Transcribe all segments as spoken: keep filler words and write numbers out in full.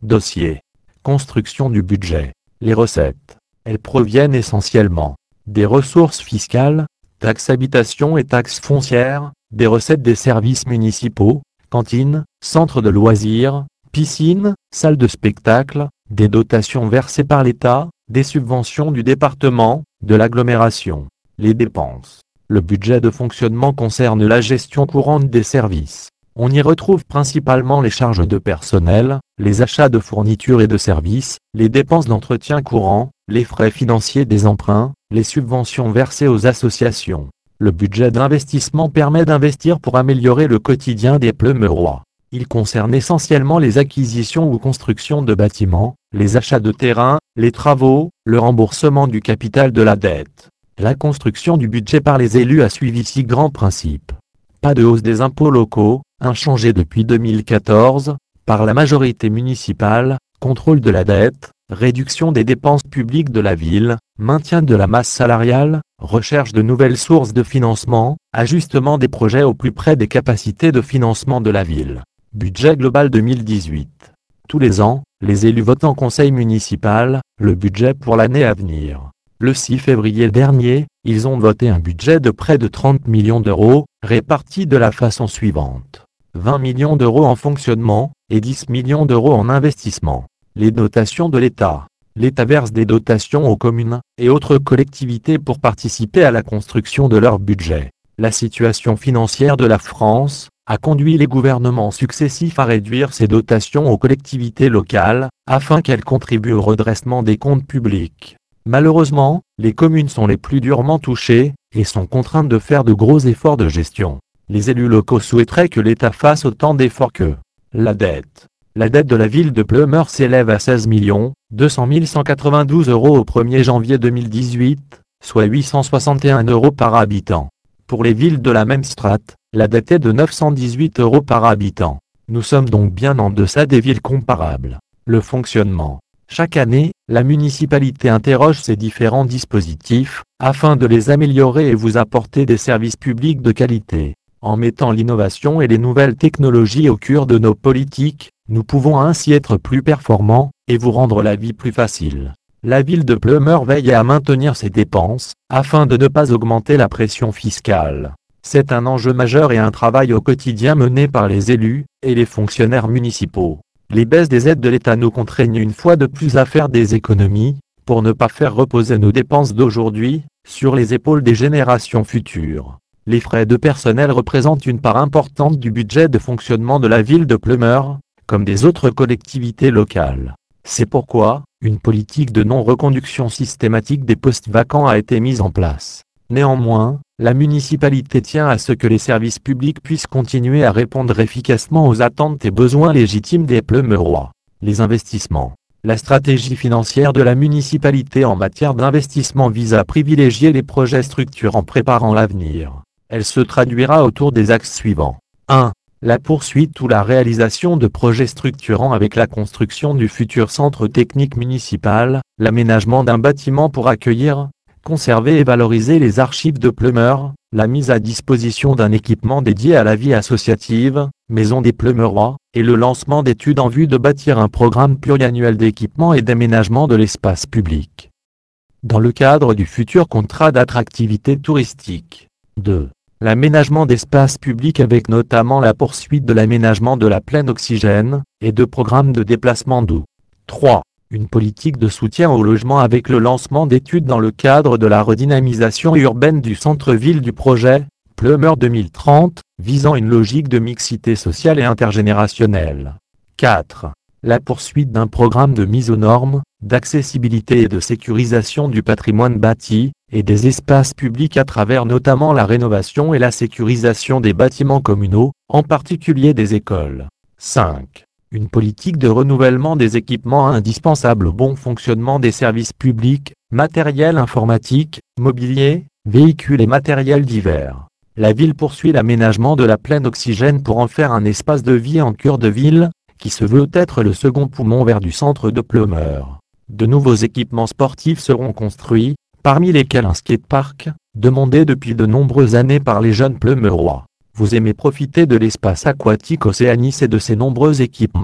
Dossier. Construction du budget. Les recettes. Elles proviennent essentiellement des ressources fiscales, taxes habitation et taxes foncières, des recettes des services municipaux, cantines, centres de loisirs, piscines, salles de spectacle, des dotations versées par l'État, des subventions du département, de l'agglomération. Les dépenses. Le budget de fonctionnement concerne la gestion courante des services. On y retrouve principalement les charges de personnel, les achats de fournitures et de services, les dépenses d'entretien courant, les frais financiers des emprunts, les subventions versées aux associations. Le budget d'investissement permet d'investir pour améliorer le quotidien des Pleumerois. Il concerne essentiellement les acquisitions ou constructions de bâtiments, les achats de terrains, les travaux, le remboursement du capital de la dette. La construction du budget par les élus a suivi six grands principes. Pas de hausse des impôts locaux, inchangés depuis deux mille quatorze, par la majorité municipale, contrôle de la dette, réduction des dépenses publiques de la ville, maintien de la masse salariale, recherche de nouvelles sources de financement, ajustement des projets au plus près des capacités de financement de la ville. Budget global deux mille dix-huit. Tous les ans, les élus votent en conseil municipal le budget pour l'année à venir. Le six février dernier, ils ont voté un budget de près de trente millions d'euros, répartis de la façon suivante. vingt millions d'euros en fonctionnement, et dix millions d'euros en investissement. Les dotations de l'État. L'État verse des dotations aux communes et autres collectivités pour participer à la construction de leur budget. La situation financière de la France a conduit les gouvernements successifs à réduire ces dotations aux collectivités locales, afin qu'elles contribuent au redressement des comptes publics. Malheureusement, les communes sont les plus durement touchées, et sont contraintes de faire de gros efforts de gestion. Les élus locaux souhaiteraient que l'État fasse autant d'efforts qu'eux. La dette. La dette de la ville de Pleumeur s'élève à seize millions deux cent mille cent quatre-vingt-douze euros au premier janvier deux mille dix-huit, soit huit cent soixante et un euros par habitant. Pour les villes de la même strate, la dette est de neuf cent dix-huit euros par habitant. Nous sommes donc bien en deçà des villes comparables. Le fonctionnement. Chaque année, la municipalité interroge ces différents dispositifs, afin de les améliorer et vous apporter des services publics de qualité. En mettant l'innovation et les nouvelles technologies au cœur de nos politiques, nous pouvons ainsi être plus performants, et vous rendre la vie plus facile. La ville de Pleumeur veille à maintenir ses dépenses, afin de ne pas augmenter la pression fiscale. C'est un enjeu majeur et un travail au quotidien mené par les élus, et les fonctionnaires municipaux. Les baisses des aides de l'État nous contraignent une fois de plus à faire des économies, pour ne pas faire reposer nos dépenses d'aujourd'hui, sur les épaules des générations futures. Les frais de personnel représentent une part importante du budget de fonctionnement de la ville de Pleumeur, comme des autres collectivités locales. C'est pourquoi, une politique de non-reconduction systématique des postes vacants a été mise en place. Néanmoins, la municipalité tient à ce que les services publics puissent continuer à répondre efficacement aux attentes et besoins légitimes des Pleumeurois. Les investissements. La stratégie financière de la municipalité en matière d'investissement vise à privilégier les projets structurants en préparant l'avenir. Elle se traduira autour des axes suivants. un. La poursuite ou la réalisation de projets structurants avec la construction du futur centre technique municipal, l'aménagement d'un bâtiment pour accueillir, conserver et valoriser les archives de Pleumeur, la mise à disposition d'un équipement dédié à la vie associative, Maison des Pleumeurois, et le lancement d'études en vue de bâtir un programme pluriannuel d'équipement et d'aménagement de l'espace public. Dans le cadre du futur contrat d'attractivité touristique. deux. L'aménagement d'espaces publics avec notamment la poursuite de l'aménagement de la plaine Oxygène, et de programmes de déplacement doux. trois. Une politique de soutien au logement avec le lancement d'études dans le cadre de la redynamisation urbaine du centre-ville du projet, Pleumeur deux mille trente, visant une logique de mixité sociale et intergénérationnelle. quatre. La poursuite d'un programme de mise aux normes, d'accessibilité et de sécurisation du patrimoine bâti, et des espaces publics à travers notamment la rénovation et la sécurisation des bâtiments communaux, en particulier des écoles. cinq. Une politique de renouvellement des équipements indispensables au bon fonctionnement des services publics, matériel informatique, mobilier, véhicules et matériel divers. La ville poursuit l'aménagement de la plaine Oxygène pour en faire un espace de vie en cœur de ville, qui se veut être le second poumon vert du centre de Pleumeur. De nouveaux équipements sportifs seront construits, parmi lesquels un skatepark, demandé depuis de nombreuses années par les jeunes Pleumeurois. Vous aimez profiter de l'espace aquatique Océanis et de ses nombreux équipements.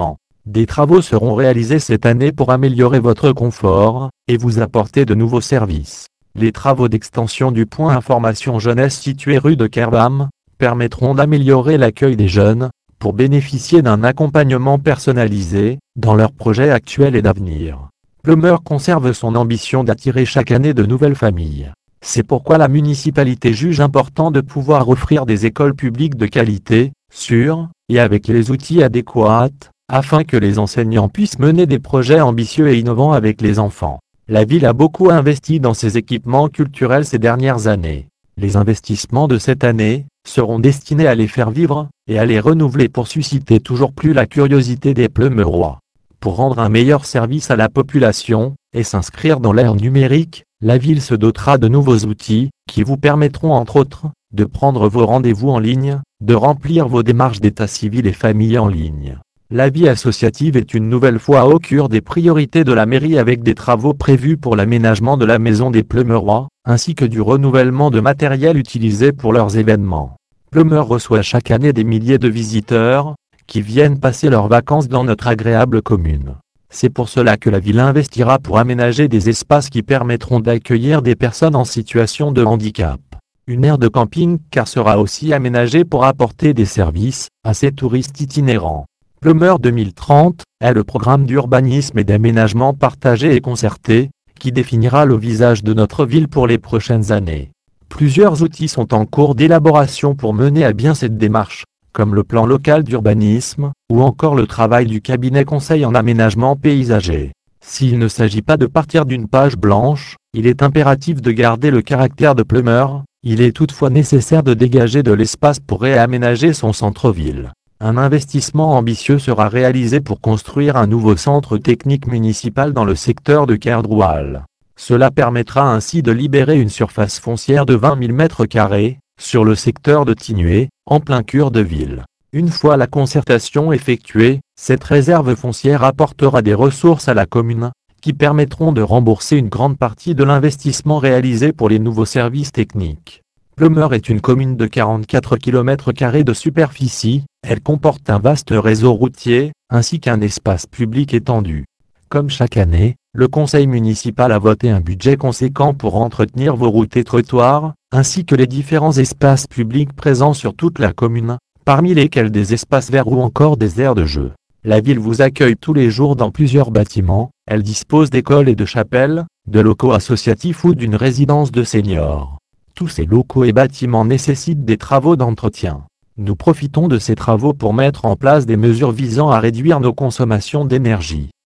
Des travaux seront réalisés cette année pour améliorer votre confort et vous apporter de nouveaux services. Les travaux d'extension du point information jeunesse situé rue de Kerbam permettront d'améliorer l'accueil des jeunes pour bénéficier d'un accompagnement personnalisé dans leurs projets actuels et d'avenir. Plumeur conserve son ambition d'attirer chaque année de nouvelles familles. C'est pourquoi la municipalité juge important de pouvoir offrir des écoles publiques de qualité, sûres, et avec les outils adéquats, afin que les enseignants puissent mener des projets ambitieux et innovants avec les enfants. La ville a beaucoup investi dans ses équipements culturels ces dernières années. Les investissements de cette année seront destinés à les faire vivre et à les renouveler pour susciter toujours plus la curiosité des Plumeurois. Pour rendre un meilleur service à la population et s'inscrire dans l'ère numérique, la ville se dotera de nouveaux outils qui vous permettront entre autres de prendre vos rendez-vous en ligne, de remplir vos démarches d'état civil et famille en ligne. La vie associative est une nouvelle fois au cœur des priorités de la mairie avec des travaux prévus pour l'aménagement de la maison des Plumeurois, ainsi que du renouvellement de matériel utilisé pour leurs événements. Plumeur reçoit chaque année des milliers de visiteurs qui viennent passer leurs vacances dans notre agréable commune. C'est pour cela que la ville investira pour aménager des espaces qui permettront d'accueillir des personnes en situation de handicap. Une aire de camping-car sera aussi aménagée pour apporter des services à ces touristes itinérants. Plumeur deux mille trente est le programme d'urbanisme et d'aménagement partagé et concerté qui définira le visage de notre ville pour les prochaines années. Plusieurs outils sont en cours d'élaboration pour mener à bien cette démarche, comme le plan local d'urbanisme, ou encore le travail du cabinet conseil en aménagement paysager. S'il ne s'agit pas de partir d'une page blanche, il est impératif de garder le caractère de Plumeur, il est toutefois nécessaire de dégager de l'espace pour réaménager son centre-ville. Un investissement ambitieux sera réalisé pour construire un nouveau centre technique municipal dans le secteur de Kerdoual. Cela permettra ainsi de libérer une surface foncière de vingt mille mètres carrés, sur le secteur de Tinué, en plein cœur de ville. Une fois la concertation effectuée, cette réserve foncière apportera des ressources à la commune, qui permettront de rembourser une grande partie de l'investissement réalisé pour les nouveaux services techniques. Plumeur est une commune de quarante-quatre kilomètres carrés de superficie, elle comporte un vaste réseau routier, ainsi qu'un espace public étendu. Comme chaque année, le conseil municipal a voté un budget conséquent pour entretenir vos routes et trottoirs, ainsi que les différents espaces publics présents sur toute la commune, parmi lesquels des espaces verts ou encore des aires de jeu. La ville vous accueille tous les jours dans plusieurs bâtiments, elle dispose d'écoles et de chapelles, de locaux associatifs ou d'une résidence de seniors. Tous ces locaux et bâtiments nécessitent des travaux d'entretien. Nous profitons de ces travaux pour mettre en place des mesures visant à réduire nos consommations d'énergie.